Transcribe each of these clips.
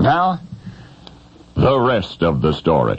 Now, the rest of the story.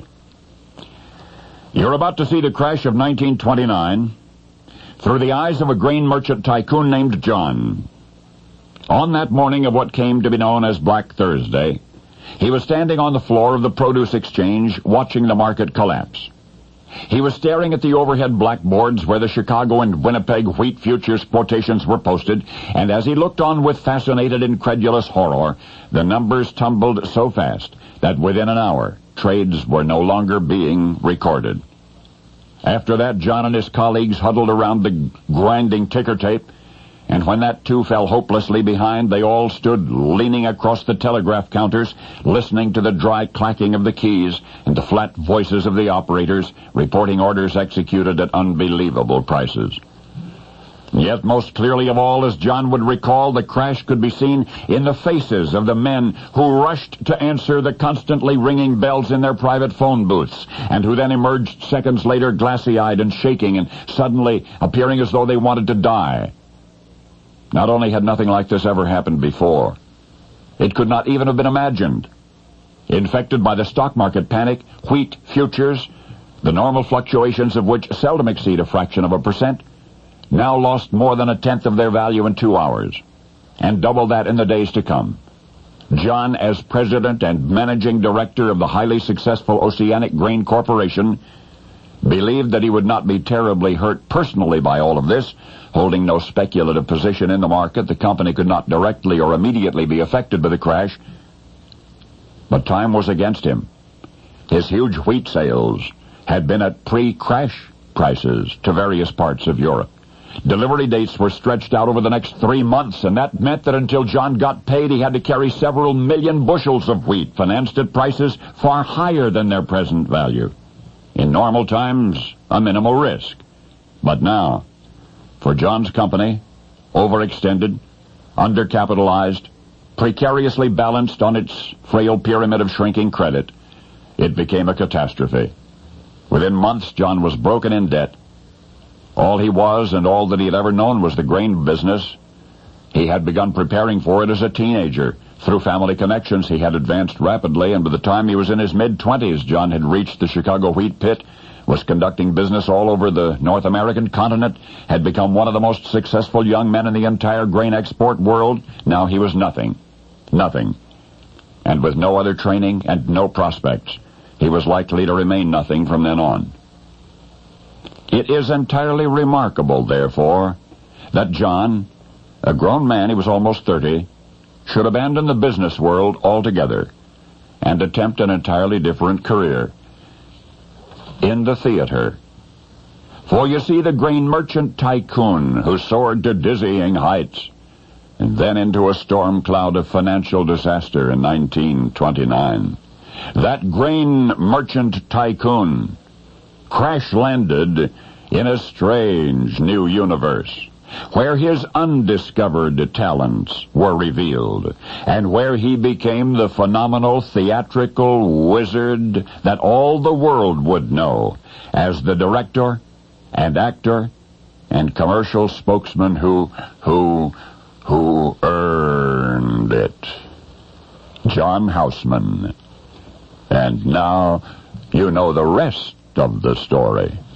You're about to see the crash of 1929 through the eyes of a grain merchant tycoon named John. On that morning of what came to be known as Black Thursday, he was standing on the floor of the produce exchange watching the market collapse. He was staring at the overhead blackboards where the Chicago and Winnipeg wheat futures quotations were posted, and as he looked on with fascinated, incredulous horror, the numbers tumbled so fast that within an hour, trades were no longer being recorded. After that, John and his colleagues huddled around the grinding ticker tape, and when that too fell hopelessly behind, they all stood leaning across the telegraph counters, listening to the dry clacking of the keys and the flat voices of the operators, reporting orders executed at unbelievable prices. Yet most clearly of all, as John would recall, the crash could be seen in the faces of the men who rushed to answer the constantly ringing bells in their private phone booths, and who then emerged seconds later glassy-eyed and shaking and suddenly appearing as though they wanted to die. Not only had nothing like this ever happened before, it could not even have been imagined. Infected by the stock market panic, wheat futures, the normal fluctuations of which seldom exceed a fraction of a percent, now lost more than a tenth of their value in 2 hours, and double that in the days to come. John, as president and managing director of the highly successful Oceanic Grain Corporation, believed that he would not be terribly hurt personally by all of this. Holding no speculative position in the market, the company could not directly or immediately be affected by the crash. But time was against him. His huge wheat sales had been at pre-crash prices to various parts of Europe. Delivery dates were stretched out over the next 3 months, and that meant that until John got paid, he had to carry several million bushels of wheat, financed at prices far higher than their present value. In normal times, a minimal risk. But now, for John's company, overextended, undercapitalized, precariously balanced on its frail pyramid of shrinking credit, it became a catastrophe. Within months, John was broken in debt. All he was and all that he had ever known was the grain business. He had begun preparing for it as a teenager. Through family connections, he had advanced rapidly, and by the time he was in his mid-20s, John had reached the Chicago wheat pit, was conducting business all over the North American continent, had become one of the most successful young men in the entire grain export world. Now he was nothing. Nothing. And with no other training and no prospects, he was likely to remain nothing from then on. It is entirely remarkable, therefore, that John, a grown man, he was almost 30, should abandon the business world altogether and attempt an entirely different career in the theater. For you see, the grain merchant tycoon who soared to dizzying heights and then into a storm cloud of financial disaster in 1929, that grain merchant tycoon crash-landed in a strange new universe, where his undiscovered talents were revealed, and where he became the phenomenal theatrical wizard that all the world would know as the director and actor and commercial spokesman who earned it. John Houseman. And now you know the rest of the story.